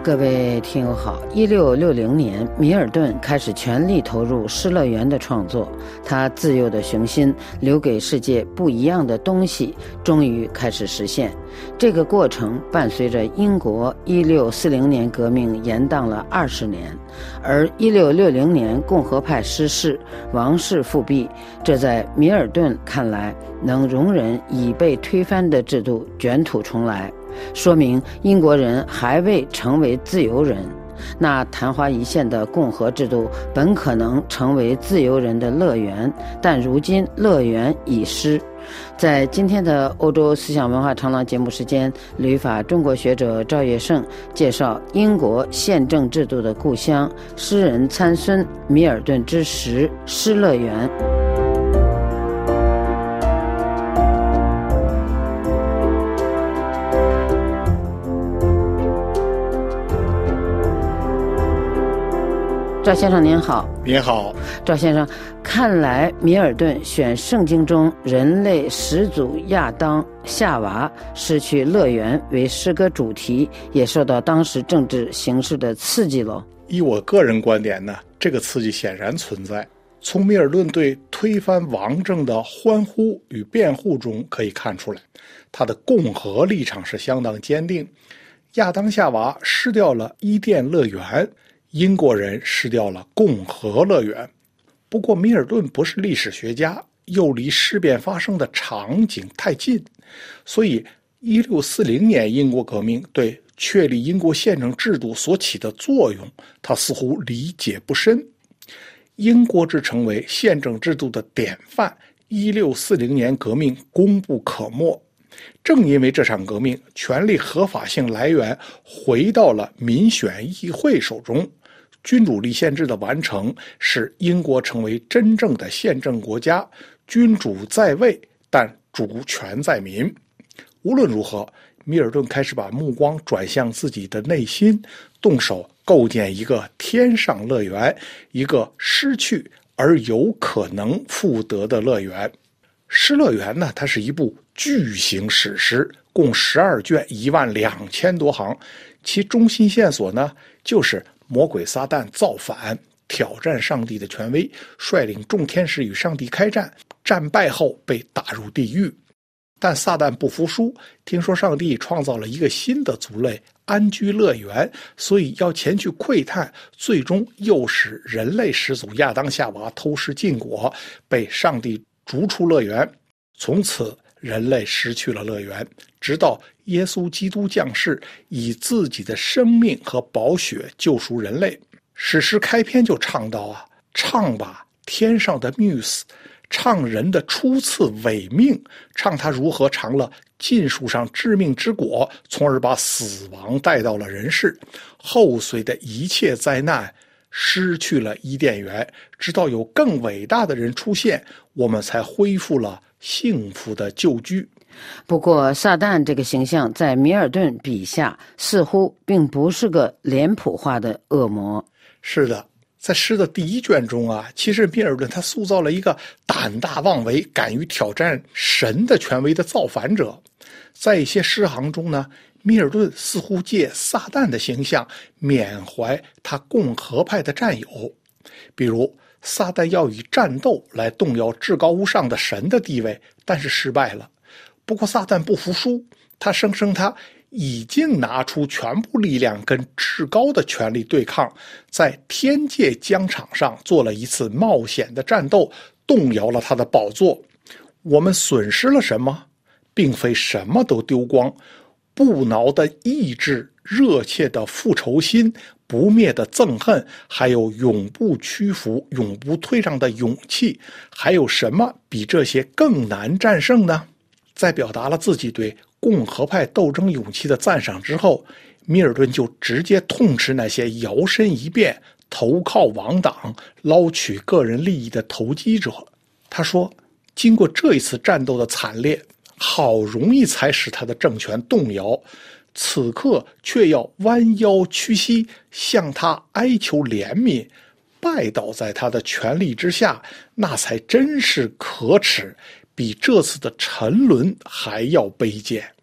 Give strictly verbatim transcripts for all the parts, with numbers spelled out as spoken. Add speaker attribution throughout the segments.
Speaker 1: 各位听友好，一六六零年，米尔顿开始全力投入《失乐园》的创作，他自幼的雄心，留给世界不一样的东西，终于开始实现。这个过程伴随着英国一六四零年革命延宕了二十年，而一六六零年共和派失势，王室复辟，这在米尔顿看来，能容忍已被推翻的制度卷土重来，说明英国人还未成为自由人。那昙花一现的共和制度本可能成为自由人的乐园，但如今乐园已失。在今天的欧洲思想文化长廊节目时间，旅法中国学者赵月胜介绍英国宪政制度的故乡，诗人参孙米尔顿之时失乐园。赵先生您好。
Speaker 2: 您好。
Speaker 1: 赵先生，看来米尔顿选圣经中人类始祖亚当夏娃失去乐园为诗歌主题，也受到当时政治形势的刺激了。
Speaker 2: 以我个人观点呢，这个刺激显然存在。从米尔顿对推翻王政的欢呼与辩护中可以看出来，他的共和立场是相当坚定。亚当夏娃失掉了伊甸乐园，英国人失掉了共和乐园。不过米尔顿不是历史学家，又离事变发生的场景太近，所以一六四零年英国革命对确立英国宪政制度所起的作用，他似乎理解不深。英国之成为宪政制度的典范，一六四零年革命功不可没。正因为这场革命权力合法性来源回到了民选议会手中，君主立宪制的完成使英国成为真正的宪政国家，君主在位，但主权在民。无论如何，米尔顿开始把目光转向自己的内心，动手构建一个天上乐园，一个失去而有可能复得的乐园。失乐园呢，它是一部巨型史诗，共十二卷，一万两千多行。其中心线索呢，就是魔鬼撒旦造反，挑战上帝的权威，率领众天使与上帝开战，战败后被打入地狱。但撒旦不服输，听说上帝创造了一个新的族类，安居乐园，所以要前去窥探，最终又使人类始祖亚当夏娃偷食禁果，被上帝逐出乐园。从此人类失去了乐园，直到耶稣基督降世，以自己的生命和宝血救赎人类。史诗开篇就唱到啊，唱吧天上的缪斯，唱人的初次违命，唱他如何尝了禁树上致命之果，从而把死亡带到了人世，后随的一切灾难，失去了伊甸园，直到有更伟大的人出现，我们才恢复了幸福的旧居。
Speaker 1: 不过撒旦这个形象在米尔顿笔下似乎并不是个脸谱化的恶魔。
Speaker 2: 是的，在诗的第一卷中啊，其实米尔顿他塑造了一个胆大妄为、敢于挑战神的权威的造反者。在一些诗行中呢，米尔顿似乎借撒旦的形象缅怀他共和派的战友，比如撒旦要以战斗来动摇至高无上的神的地位，但是失败了。不过撒旦不服输，他声称他已经拿出全部力量跟至高的权力对抗，在天界疆场上做了一次冒险的战斗，动摇了他的宝座。我们损失了什么？并非什么都丢光，不挠的意志，热切的复仇心，不灭的憎恨，还有永不屈服、永不退让的勇气，还有什么比这些更难战胜呢？在表达了自己对共和派斗争勇气的赞赏之后，米尔顿就直接痛斥那些摇身一变、投靠王党、捞取个人利益的投机者。他说，经过这一次战斗的惨烈，好容易才使他的政权动摇，此刻却要弯腰屈膝，向他哀求怜悯，拜倒在他的权力之下，那才真是可耻，比这次的沉沦还要卑贱。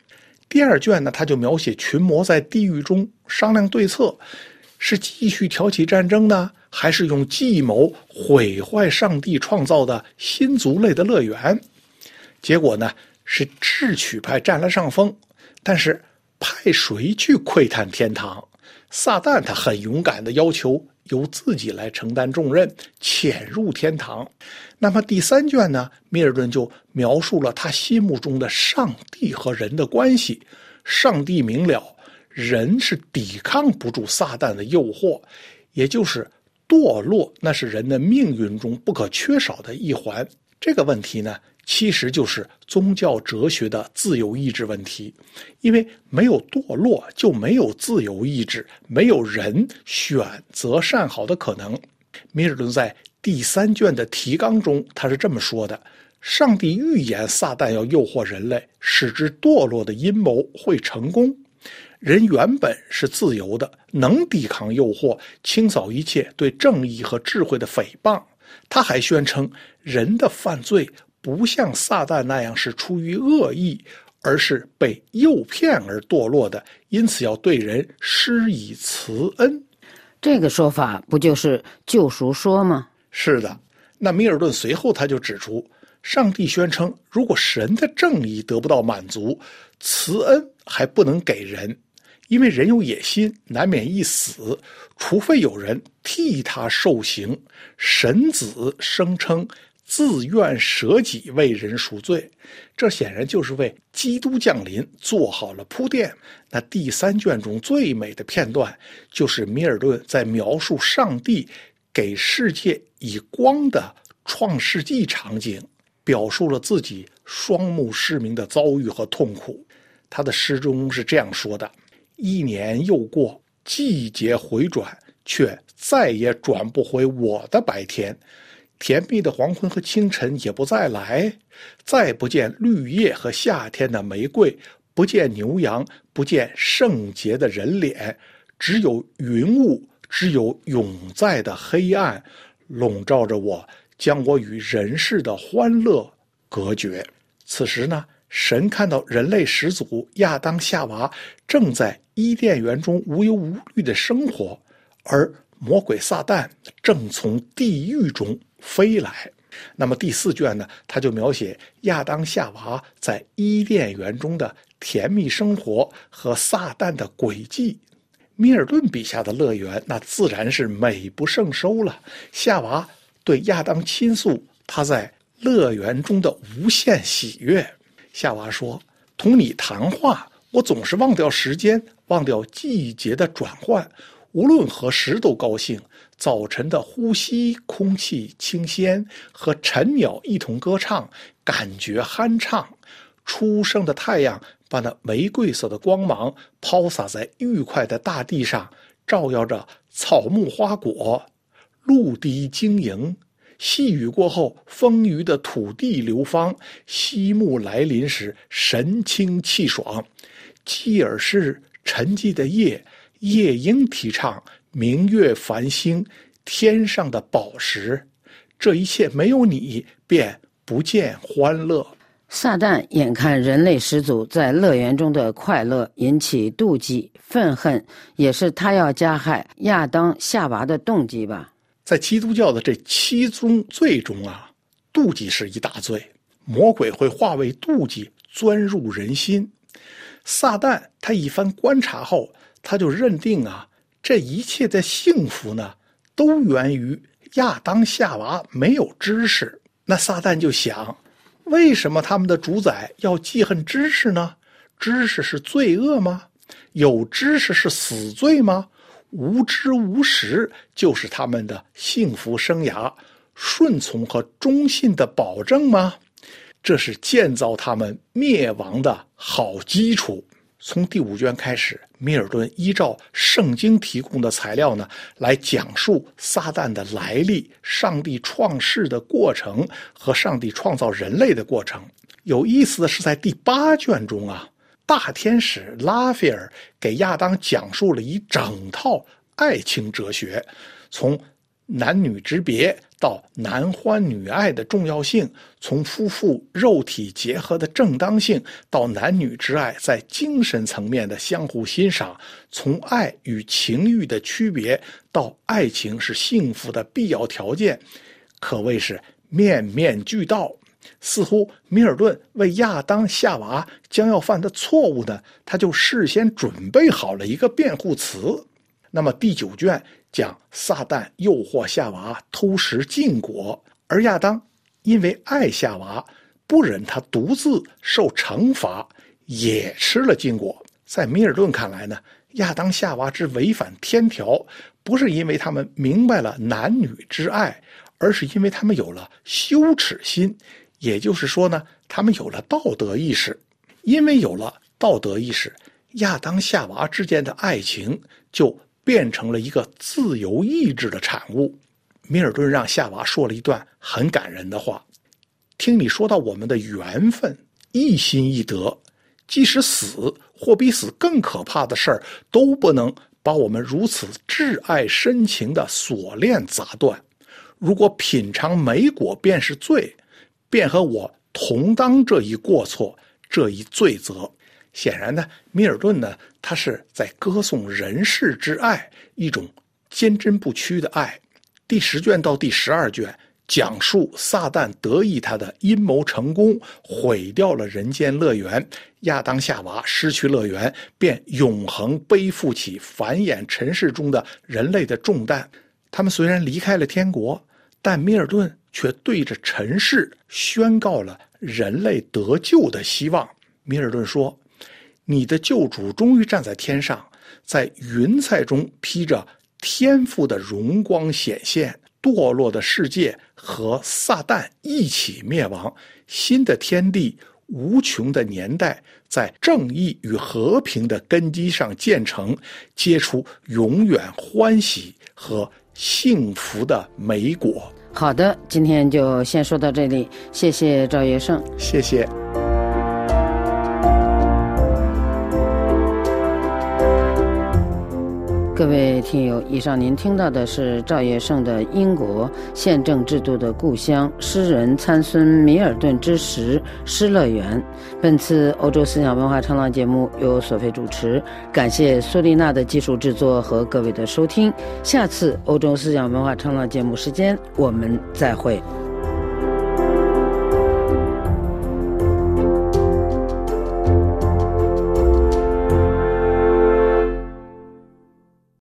Speaker 2: 第二卷呢，他就描写群魔在地狱中商量对策，是继续挑起战争呢，还是用计谋毁坏上帝创造的新族类的乐园？结果呢，是智取派占了上风，但是派谁去窥探天堂？撒旦他很勇敢地要求由自己来承担重任，潜入天堂。那么第三卷呢，米尔顿就描述了他心目中的上帝和人的关系。上帝明了，人是抵抗不住撒旦的诱惑，也就是堕落，那是人的命运中不可缺少的一环。这个问题呢，其实就是宗教哲学的自由意志问题，因为没有堕落就没有自由意志，没有人选择善好的可能。米尔顿在第三卷的提纲中，他是这么说的：上帝预言撒旦要诱惑人类，使之堕落的阴谋会成功。人原本是自由的，能抵抗诱惑，清扫一切对正义和智慧的诽谤。他还宣称，人的犯罪不像撒旦那样是出于恶意，而是被诱骗而堕落的，因此要对人施以慈恩。
Speaker 1: 这个说法不就是救赎说吗？
Speaker 2: 是的。那米尔顿随后他就指出，上帝宣称，如果神的正义得不到满足，慈恩还不能给人，因为人有野心，难免一死，除非有人替他受刑。神子声称自愿舍己为人赎罪，这显然就是为基督降临做好了铺垫。那第三卷中最美的片段，就是米尔顿在描述上帝给世界以光的创世纪场景，表述了自己双目失明的遭遇和痛苦。他的诗中是这样说的：一年又过，季节回转，却再也转不回我的白天。甜蜜的黄昏和清晨也不再来，再不见绿叶和夏天的玫瑰，不见牛羊，不见圣洁的人脸，只有云雾，只有永在的黑暗笼罩着我，将我与人世的欢乐隔绝。此时呢，神看到人类始祖亚当夏娃正在伊甸园中无忧无虑的生活，而魔鬼撒旦正从地狱中飞来。那么第四卷呢，他就描写亚当夏娃在伊甸园中的甜蜜生活和撒旦的诡计。米尔顿笔下的乐园那自然是美不胜收了。夏娃对亚当倾诉他在乐园中的无限喜悦。夏娃说，同你谈话，我总是忘掉时间，忘掉季节的转换，无论何时都高兴。早晨的呼吸，空气清鲜，和晨鸟一同歌唱，感觉酣畅。初升的太阳把那玫瑰色的光芒抛洒在愉快的大地上，照耀着草木花果，陆地晶莹。细雨过后，丰腴的土地流芳，夕暮来临时，神清气爽。继而是沉寂的夜，夜莺啼唱，明月繁星，天上的宝石。这一切没有你，便不见欢乐。
Speaker 1: 撒旦眼看人类始祖在乐园中的快乐，引起妒忌、愤恨，也是他要加害亚当、夏娃的动机吧？
Speaker 2: 在基督教的这七宗罪中啊，妒忌是一大罪。魔鬼会化为妒忌钻入人心。撒旦他一番观察后，他就认定啊，这一切的幸福呢，都源于亚当夏娃没有知识。那撒旦就想，为什么他们的主宰要记恨知识呢？知识是罪恶吗？有知识是死罪吗？无知无识就是他们的幸福生涯、顺从和忠信的保证吗？这是建造他们灭亡的好基础。从第五卷开始，米尔顿依照圣经提供的材料呢，来讲述撒旦的来历、上帝创世的过程和上帝创造人类的过程。有意思的是，在第八卷中啊，大天使拉斐尔给亚当讲述了一整套爱情哲学，从男女之别到男欢女爱的重要性，从夫妇肉体结合的正当性，到男女之爱在精神层面的相互欣赏，从爱与情欲的区别，到爱情是幸福的必要条件，可谓是面面俱到。似乎米尔顿为亚当夏娃将要犯的错误呢，他就事先准备好了一个辩护词。那么第九卷讲撒旦诱惑夏娃偷食禁果，而亚当因为爱夏娃，不忍他独自受惩罚，也吃了禁果。在米尔顿看来呢，亚当夏娃之违反天条，不是因为他们明白了男女之爱，而是因为他们有了羞耻心，也就是说呢，他们有了道德意识。因为有了道德意识，亚当夏娃之间的爱情就变成了一个自由意志的产物。米尔顿让夏娃说了一段很感人的话：听你说到我们的缘分，一心一德，即使死或比死更可怕的事儿，都不能把我们如此挚爱深情的锁链砸断。如果品尝莓果便是罪，便和我同当这一过错，这一罪责。显然呢，米尔顿呢，他是在歌颂人世之爱，一种坚贞不屈的爱。第十卷到第十二卷讲述撒旦得意他的阴谋成功，毁掉了人间乐园，亚当夏娃失去乐园，便永恒背负起繁衍尘世中的人类的重担。他们虽然离开了天国，但米尔顿却对着尘世宣告了人类得救的希望。米尔顿说，你的救主终于站在天上，在云彩中披着天赋的荣光显现，堕落的世界和撒旦一起灭亡，新的天地，无穷的年代在正义与和平的根基上建成，结出永远欢喜和幸福的美果。
Speaker 1: 好的，今天就先说到这里，谢谢赵业胜。
Speaker 2: 谢谢。
Speaker 1: 各位听友，以上您听到的是赵业胜的《英国宪政制度的故乡：诗人参孙米尔顿之时失乐园》。本次欧洲思想文化唱浪节目由索菲主持，感谢苏丽娜的技术制作和各位的收听。下次欧洲思想文化唱浪节目时间，我们再会。